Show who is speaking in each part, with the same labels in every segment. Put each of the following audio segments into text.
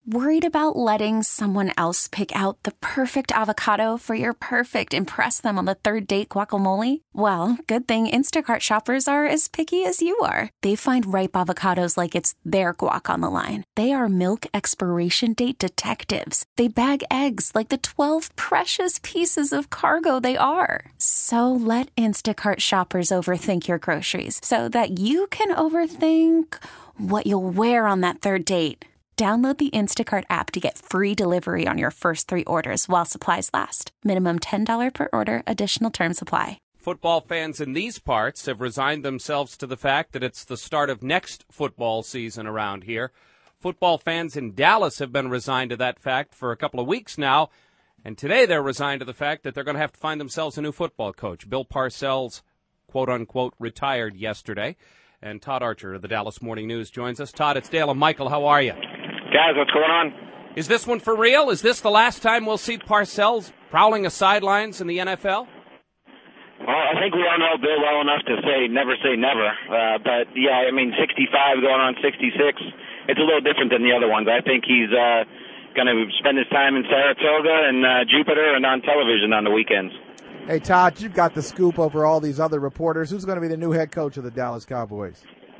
Speaker 1: Worried about letting someone else pick out the perfect avocado for your perfect impress them on the third date guacamole? Well, good thing Instacart shoppers are as picky as you are. They find ripe avocados like it's their guac on the line. They are milk expiration date detectives. They bag eggs like the 12 precious pieces of cargo they are. So let Instacart shoppers overthink your groceries so that you can overthink what you'll wear on that third date. Download the Instacart app to get free delivery on your first 3 orders while supplies last. Minimum $10 per order. Additional terms apply.
Speaker 2: Football fans in these parts have resigned themselves to the fact that it's the start of next football season around here. Football fans in Dallas have been resigned to that fact for a couple of weeks now, and today they're resigned to the fact that they're going to have to find themselves a new football coach. Bill Parcells, quote-unquote, retired yesterday, and Todd Archer of the Dallas Morning News joins us. Todd, it's Dale and Michael. How are you?
Speaker 3: Guys, what's going on?
Speaker 2: Is this one for real? Is this the last time we'll see Parcells prowling the sidelines in the NFL?
Speaker 3: Well, I think we all know Bill well enough to say never. But, yeah, I mean, 65 going on 66, it's a little different than the other ones. I think he's going to spend his time in Saratoga and Jupiter and on television on the weekends.
Speaker 4: Hey, Todd, you've got the scoop over all these other reporters. Who's going to be the new head coach of the Dallas Cowboys?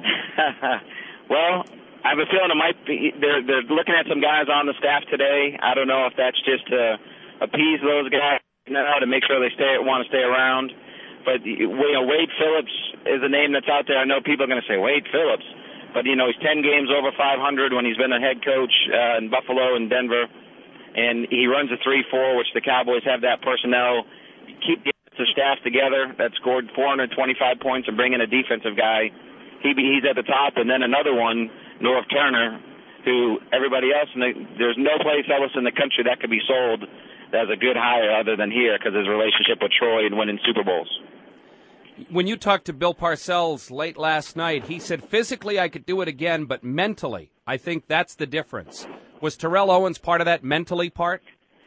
Speaker 3: Well, I have a feeling it might be. They're looking at some guys on the staff today. I don't know if that's just to appease those guys, to make sure they want to stay around. But Wade Phillips is a name that's out there. I know people are going to say Wade Phillips, but he's 10 games over 500 when he's been a head coach in Buffalo and Denver, and he runs a 3-4, which the Cowboys have that personnel. Keep the staff together that scored 425 points and bring in a defensive guy. He's at the top, and then another one, Norv Turner, who everybody else, there's no place else in the country that could be sold as a good hire other than here because his relationship with Troy and winning Super Bowls.
Speaker 2: When you talked to Bill Parcells late last night, he said physically I could do it again, but mentally, I think that's the difference. Was Terrell Owens part of that mentally part?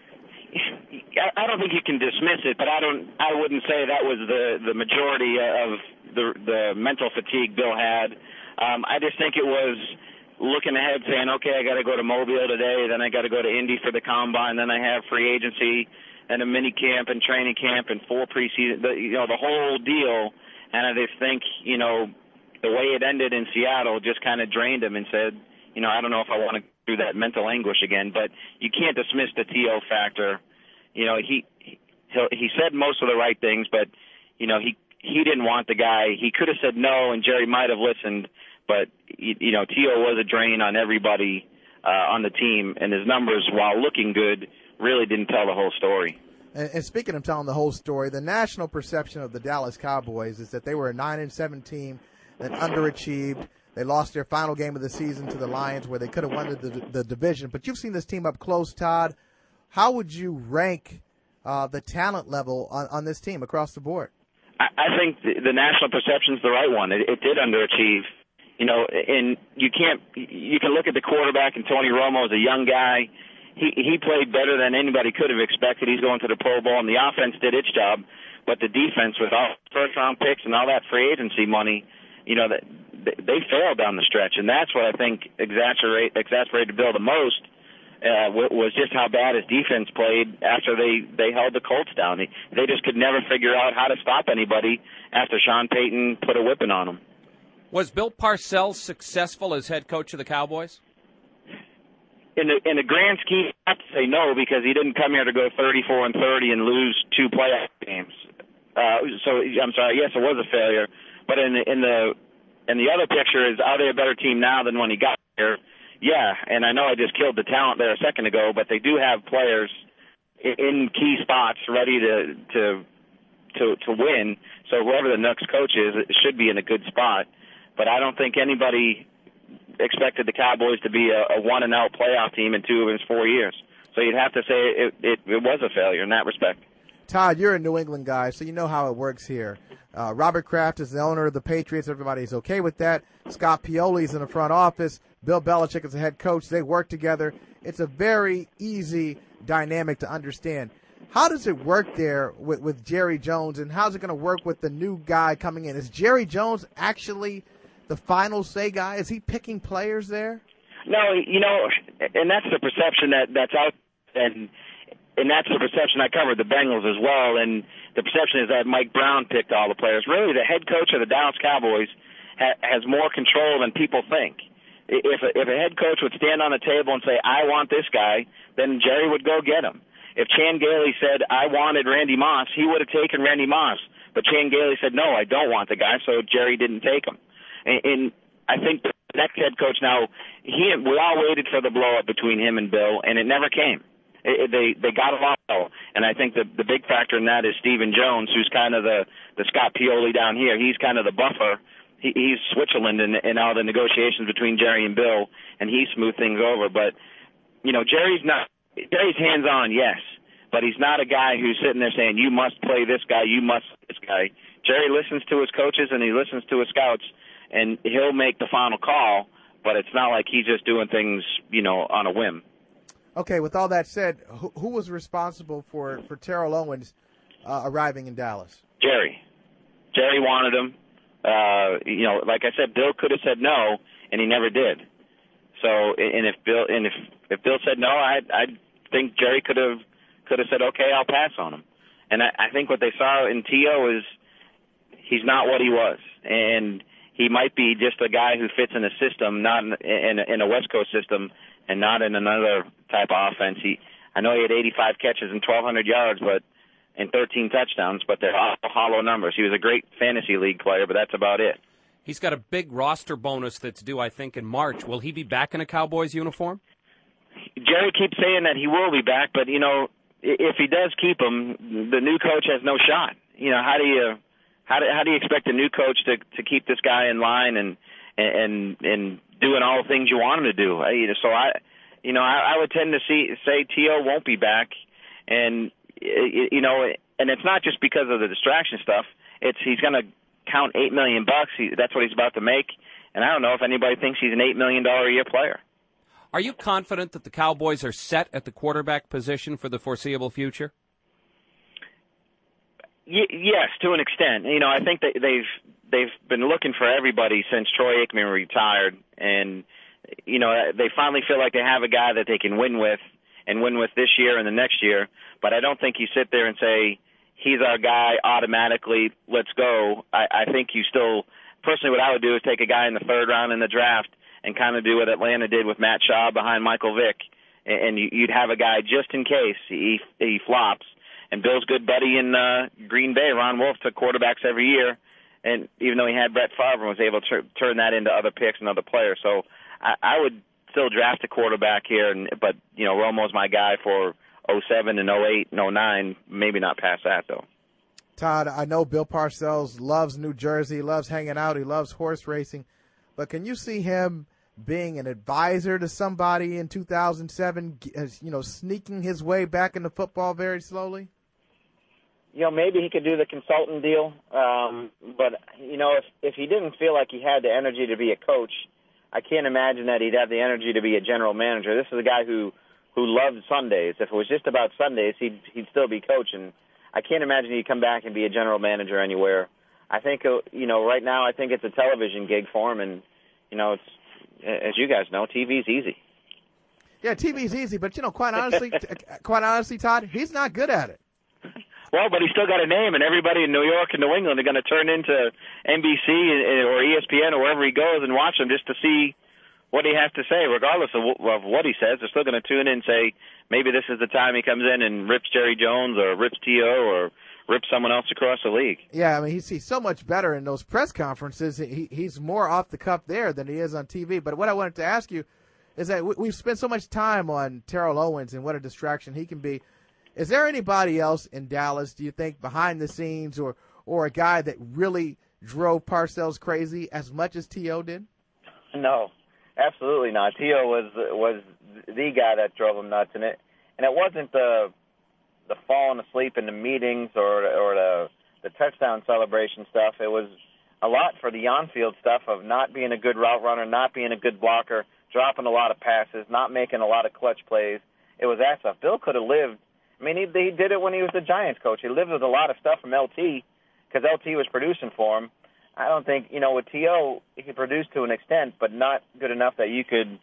Speaker 3: I don't think you can dismiss it, but I wouldn't say that was the majority of the mental fatigue Bill had. I just think it was looking ahead, saying, okay, I got to go to Mobile today, then I got to go to Indy for the Combine, then I have free agency and a mini camp and training camp and 4 preseason, the whole deal. And I just think, the way it ended in Seattle just kind of drained him and said, I don't know if I want to do that mental anguish again. But you can't dismiss the T.O. factor. He said most of the right things, but, he didn't want the guy. He could have said no, and Jerry might have listened. But, T.O. was a drain on everybody on the team, and his numbers, while looking good, really didn't tell the whole story.
Speaker 4: And speaking of telling the whole story, the national perception of the Dallas Cowboys is that they were a 9-7 team that underachieved. They lost their final game of the season to the Lions where they could have won the division. But you've seen this team up close, Todd. How would you rank the talent level on this team across the board?
Speaker 3: I think the national perception is the right one. It did underachieve. And you can look at the quarterback, and Tony Romo is a young guy. He played better than anybody could have expected. He's going to the Pro Bowl, and the offense did its job. But the defense, with all first-round picks and all that free agency money, they failed down the stretch. And that's what I think exasperated Bill the most, was just how bad his defense played after they held the Colts down. They just could never figure out how to stop anybody after Sean Payton put a whipping on them.
Speaker 2: Was Bill Parcells successful as head coach of the Cowboys?
Speaker 3: In the grand scheme, I have to say no, because he didn't come here to go 34-30 and lose 2 playoff games. So I'm sorry. Yes, it was a failure. But in the other picture is, are they a better team now than when he got here? Yeah, and I know I just killed the talent there a second ago, but they do have players in key spots ready to win. So whoever the next coach is, it should be in a good spot. But I don't think anybody expected the Cowboys to be a 1-and-out playoff team in 2 of his 4 years. So you'd have to say it was a failure in that respect.
Speaker 4: Todd, you're a New England guy, so you know how it works here. Robert Kraft is the owner of the Patriots. Everybody's okay with that. Scott Pioli's in the front office. Bill Belichick is the head coach. They work together. It's a very easy dynamic to understand. How does it work there with Jerry Jones, and how's it going to work with the new guy coming in? Is Jerry Jones actually the final say guy? Is he picking players there?
Speaker 3: No, and that's the perception that's out, and that's the perception. I covered the Bengals as well, and the perception is that Mike Brown picked all the players. Really, the head coach of the Dallas Cowboys has more control than people think. If a head coach would stand on the table and say, I want this guy, then Jerry would go get him. If Chan Gailey said, I wanted Randy Moss, he would have taken Randy Moss. But Chan Gailey said, no, I don't want the guy, so Jerry didn't take him. And I think the next head coach now, we all waited for the blow-up between him and Bill, and it never came. They got along well, and I think the big factor in that is Stephen Jones, who's kind of the Scott Pioli down here. He's kind of the buffer. He's Switzerland in all the negotiations between Jerry and Bill, and he smoothed things over. But, Jerry's hands-on, yes, but he's not a guy who's sitting there saying, you must play this guy, you must play this guy. Jerry listens to his coaches and he listens to his scouts, and he'll make the final call, but it's not like he's just doing things, on a whim.
Speaker 4: Okay, with all that said, who was responsible for Terrell Owens arriving in Dallas?
Speaker 3: Jerry. Jerry wanted him. Like I said, Bill could have said no, and he never did. So, and if Bill said no, I think Jerry could have said, okay, I'll pass on him. And I think what they saw in T.O. is he's not what he was, and he might be just a guy who fits in a system, not in a West Coast system, and not in another type of offense. I know he had 85 catches and 1,200 yards, and 13 touchdowns, but they're all hollow numbers. He was a great fantasy league player, but that's about it.
Speaker 2: He's got a big roster bonus that's due, I think, in March. Will he be back in a Cowboys uniform?
Speaker 3: Jerry keeps saying that he will be back, but, if he does keep him, the new coach has no shot. How do you expect a new coach to keep this guy in line and doing all the things you want him to do? So I would tend to say T.O. won't be back, and and it's not just because of the distraction stuff. He's going to count $8 million. That's what he's about to make, and I don't know if anybody thinks he's an $8 million a year player.
Speaker 2: Are you confident that the Cowboys are set at the quarterback position for the foreseeable future?
Speaker 3: Yes, to an extent. I think that they've been looking for everybody since Troy Aikman retired, and they finally feel like they have a guy that they can win with this year and the next year. But I don't think you sit there and say he's our guy automatically. Let's go. I think you still personally, what I would do is take a guy in the third round in the draft and kind of do what Atlanta did with Matt Schaub behind Michael Vick, and you'd have a guy just in case he flops. And Bill's good buddy in Green Bay, Ron Wolf, took quarterbacks every year, and even though he had Brett Favre, was able to turn that into other picks and other players. So I would still draft a quarterback here, but Romo's my guy for 07 and 08 and 09, maybe not past that, though.
Speaker 4: Todd, I know Bill Parcells loves New Jersey, he loves hanging out, he loves horse racing, but can you see him being an advisor to somebody in 2007, sneaking his way back into football very slowly?
Speaker 3: Maybe he could do the consultant deal, but if he didn't feel like he had the energy to be a coach, I can't imagine that he'd have the energy to be a general manager. This is a guy who loved Sundays. If it was just about Sundays, he'd still be coaching. I can't imagine he'd come back and be a general manager anywhere. I think right now I think it's a television gig for him, and it's, as you guys know, TV's easy.
Speaker 4: Yeah, TV's easy, but quite honestly, Todd, he's not good at it.
Speaker 3: Well, but he's still got a name, and everybody in New York and New England are going to turn into NBC or ESPN or wherever he goes and watch him just to see what he has to say, regardless of what he says. They're still going to tune in and say, maybe this is the time he comes in and rips Jerry Jones or rips T.O. or rips someone else across the league.
Speaker 4: Yeah, I mean, he's so much better in those press conferences. He's more off the cuff there than he is on TV. But what I wanted to ask you is that we've spent so much time on Terrell Owens and what a distraction he can be. Is there anybody else in Dallas, do you think, behind the scenes or a guy that really drove Parcells crazy as much as T.O. did?
Speaker 3: No, absolutely not. T.O. was the guy that drove him nuts, and it wasn't the falling asleep in the meetings or the touchdown celebration stuff. It was a lot for the on-field stuff of not being a good route runner, not being a good blocker, dropping a lot of passes, not making a lot of clutch plays. It was that stuff. Bill could have lived. I mean, he did it when he was the Giants coach. He lived with a lot of stuff from LT because LT was producing for him. I don't think, with T.O., he produced to an extent, but not good enough that you could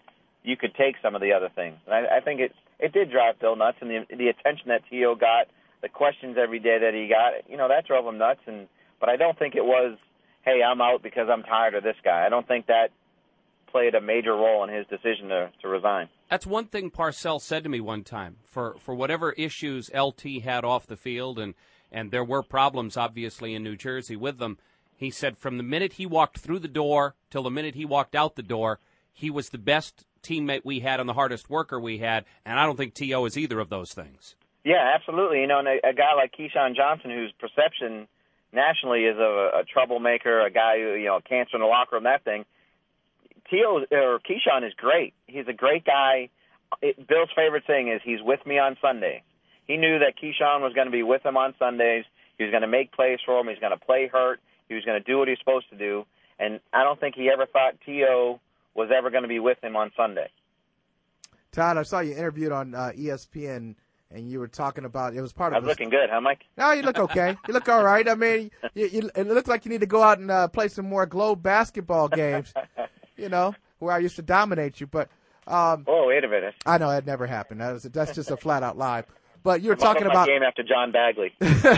Speaker 3: you could take some of the other things. And I think it did drive Bill nuts, and the attention that T.O. got, the questions every day that he got, that drove him nuts. But I don't think it was, hey, I'm out because I'm tired of this guy. I don't think that played a major role in his decision to resign.
Speaker 2: That's one thing Parcells said to me one time. For whatever issues LT had off the field, and there were problems, obviously, in New Jersey with them, he said from the minute he walked through the door till the minute he walked out the door, he was the best teammate we had and the hardest worker we had, and I don't think T.O. is either of those things. Yeah, absolutely. And a guy like Keyshawn Johnson, whose perception nationally is a troublemaker, a guy who, cancer in the locker room, that thing, Keyshawn is great. He's a great guy. Bill's favorite thing is he's with me on Sunday. He knew that Keyshawn was going to be with him on Sundays. He was going to make plays for him. He's going to play hurt. He was going to do what he's supposed to do. And I don't think he ever thought T.O. was ever going to be with him on Sunday.
Speaker 4: Todd, I saw you interviewed on ESPN, and you were talking about it was part of.
Speaker 3: I was looking good, huh, Mike?
Speaker 4: No, you look okay. You look all right. I mean, it looks like you need to go out and play some more Globe basketball games. Where I used to dominate you, but.
Speaker 3: Oh, wait a minute!
Speaker 4: I know that never happened. That's just a flat out lie. But you were talking about
Speaker 3: game after John Bagley.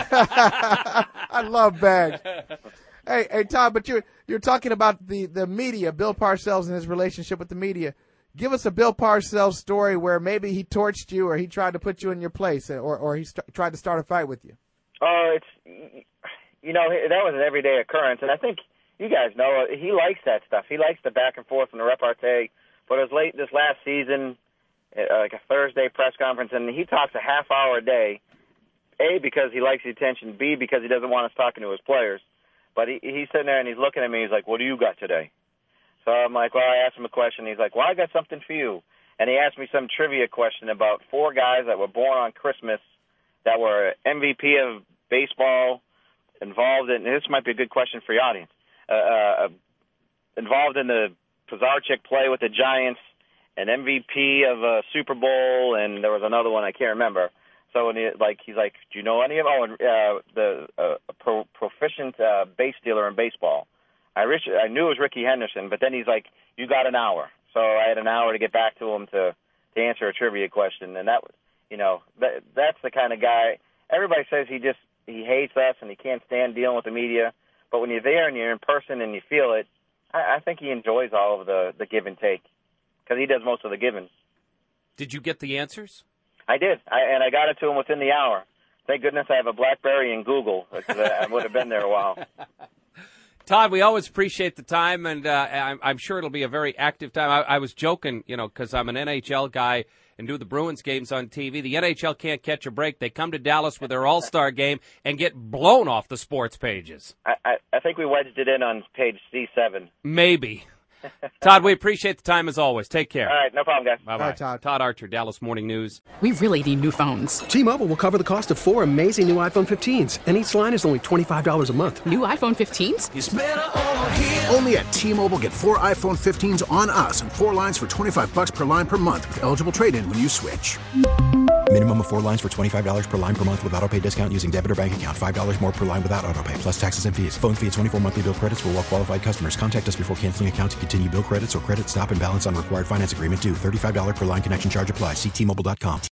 Speaker 4: I love Bags. Hey, Todd, but you're talking about the media, Bill Parcells and his relationship with the media. Give us a Bill Parcells story where maybe he torched you or he tried to put you in your place or he tried to start a fight with you.
Speaker 3: Oh, that was an everyday occurrence, and I think you guys know he likes that stuff. He likes the back and forth and the repartee. But it was late this last season, like a Thursday press conference, and he talks a half hour a day, A, because he likes the attention, B, because he doesn't want us talking to his players. But he's sitting there and he's looking at me. He's like, what do you got today? So I'm like, well, I asked him a question. He's like, well, I got something for you. And he asked me some trivia question about 4 guys that were born on Christmas that were MVP of baseball, involved in, and this might be a good question for your audience, involved in the Pizarnik play with the Giants, an MVP of a Super Bowl, and there was another one I can't remember. So when he's like, do you know any of them? Oh, proficient base stealer in baseball. I knew it was Ricky Henderson, but then he's like, you got an hour. So I had an hour to get back to him to answer a trivia question, and that was, that's the kind of guy. Everybody says he hates us and he can't stand dealing with the media, but when you're there and you're in person and you feel it, I think he enjoys all of the give and take because he does most of the giving.
Speaker 2: Did you get the answers?
Speaker 3: I did, and I got it to him within the hour. Thank goodness I have a BlackBerry and Google because I would have been there a while.
Speaker 2: Todd, we always appreciate the time, and I'm sure it'll be a very active time. I was joking, because I'm an NHL guy and do the Bruins games on TV. The NHL can't catch a break. They come to Dallas with their All-Star game and get blown off the sports pages.
Speaker 3: I think we wedged it in on page C7.
Speaker 2: Maybe. Todd, we appreciate the time as always. Take care.
Speaker 3: All right, no problem, guys.
Speaker 2: Bye-bye.
Speaker 4: Bye, Todd.
Speaker 2: Todd Archer, Dallas Morning News.
Speaker 5: We really need new phones.
Speaker 6: T-Mobile will cover the cost of 4 amazing new iPhone 15s, and each line is only $25 a month.
Speaker 5: New iPhone 15s?
Speaker 7: It's better over here. Only at T-Mobile, get 4 iPhone 15s on us and 4 lines for $25 per line per month with eligible trade-in when you switch.
Speaker 8: Minimum of 4 lines for $25 per line per month with autopay discount using debit or bank account. $5 more per line without autopay, plus taxes and fees. Phone fee at 24 monthly bill credits for well-qualified customers. Contact us before canceling account to continue bill credits or credit stop and balance on required finance agreement due. $35 per line connection charge applies. See T-Mobile.com.